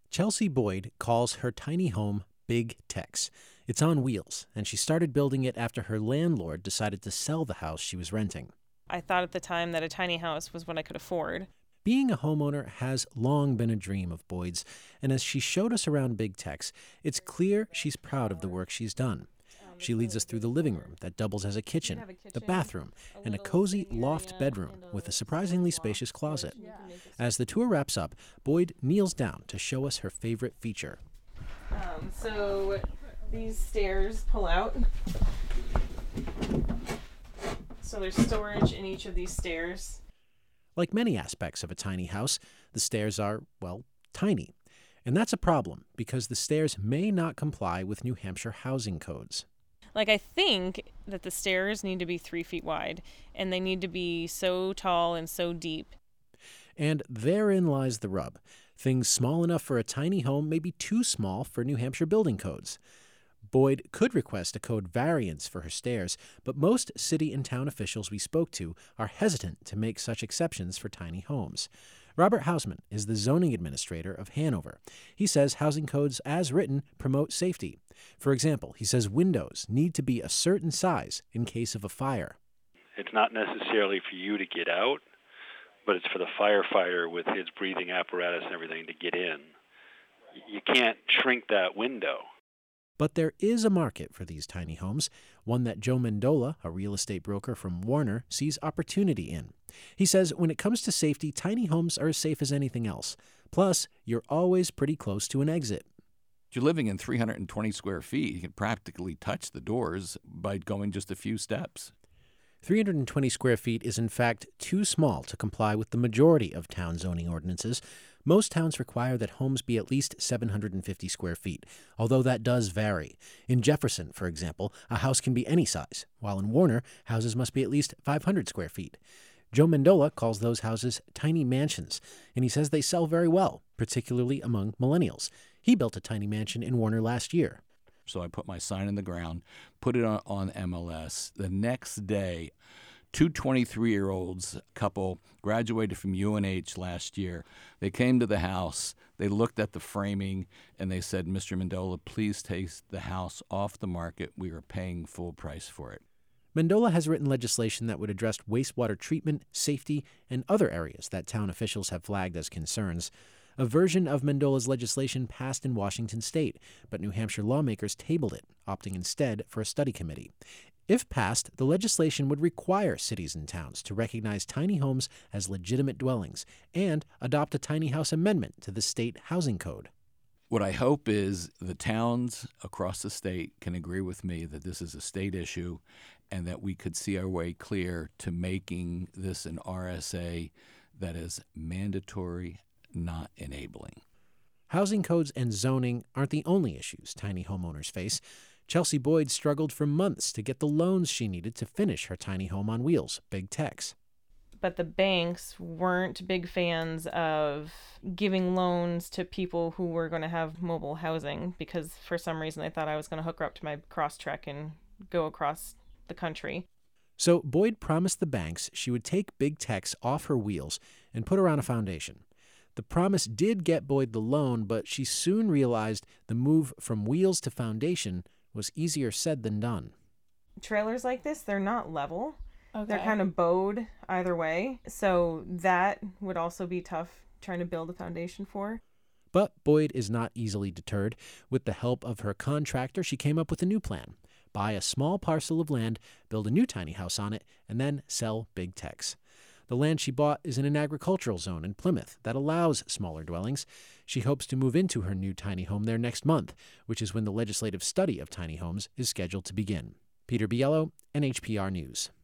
Chelsea Boyd calls her tiny home Big Tex. It's on wheels, and she started building it after her landlord decided to sell the house she was renting. I thought at the time that a tiny house was what I could afford. Being a homeowner has long been a dream of Boyd's, and as she showed us around Big Tex, it's clear she's proud of the work she's done. She leads us through the living room that doubles as a kitchen, the bathroom, and a cozy loft bedroom with a surprisingly spacious closet. As the tour wraps up, Boyd kneels down to show us her favorite feature. So these stairs pull out. So there's storage in each of these stairs. Like many aspects of a tiny house, the stairs are, well, tiny. And that's a problem because the stairs may not comply with New Hampshire housing codes. I think that the stairs need to be 3 feet wide, and they need to be so tall and so deep. And therein lies the rub. Things small enough for a tiny home may be too small for New Hampshire building codes. Boyd could request a code variance for her stairs, but most city and town officials we spoke to are hesitant to make such exceptions for tiny homes. Robert Hausman is the zoning administrator of Hanover. He says housing codes as written promote safety. For example, he says windows need to be a certain size in case of a fire. It's not necessarily for you to get out, but it's for the firefighter with his breathing apparatus and everything to get in. You can't shrink that window. But there is a market for these tiny homes, one that Joe Mendola, a real estate broker from Warner, sees opportunity in. He says when it comes to safety, tiny homes are as safe as anything else. Plus, you're always pretty close to an exit. If you're living in 320 square feet, you can practically touch the doors by going just a few steps. 320 square feet is in fact too small to comply with the majority of town zoning ordinances. Most towns require that homes be at least 750 square feet, although that does vary. In Jefferson, for example, a house can be any size, while in Warner, houses must be at least 500 square feet. Joe Mendola calls those houses tiny mansions, and he says they sell very well, particularly among millennials. He built a tiny mansion in Warner last year. So I put my sign in the ground, put it on MLS. The next day, two 23-year-olds couple graduated from UNH last year. They came to the house, they looked at the framing, and they said, "Mr. Mendola, please take the house off the market. We are paying full price for it." Mendola has written legislation that would address wastewater treatment, safety, and other areas that town officials have flagged as concerns. A version of Mendola's legislation passed in Washington state, but New Hampshire lawmakers tabled it, opting instead for a study committee. If passed, the legislation would require cities and towns to recognize tiny homes as legitimate dwellings and adopt a tiny house amendment to the state housing code. What I hope is the towns across the state can agree with me that this is a state issue and that we could see our way clear to making this an RSA that is mandatory, not enabling. Housing codes and zoning aren't the only issues tiny homeowners face. Chelsea Boyd struggled for months to get the loans she needed to finish her tiny home on wheels, Big Tex. But the banks weren't big fans of giving loans to people who were going to have mobile housing because for some reason they thought I was going to hook her up to my Crosstrek and go across the country. So Boyd promised the banks she would take Big Tex off her wheels and put her on a foundation. The promise did get Boyd the loan, but she soon realized the move from wheels to foundation was easier said than done. Trailers like this, they're not level. Okay. They're kind of bowed either way. So that would also be tough trying to build a foundation for. But Boyd is not easily deterred. With the help of her contractor, she came up with a new plan. Buy a small parcel of land, build a new tiny house on it, and then sell Big Tex. The land she bought is in an agricultural zone in Plymouth that allows smaller dwellings. She hopes to move into her new tiny home there next month, which is when the legislative study of tiny homes is scheduled to begin. Peter Biello, NHPR News.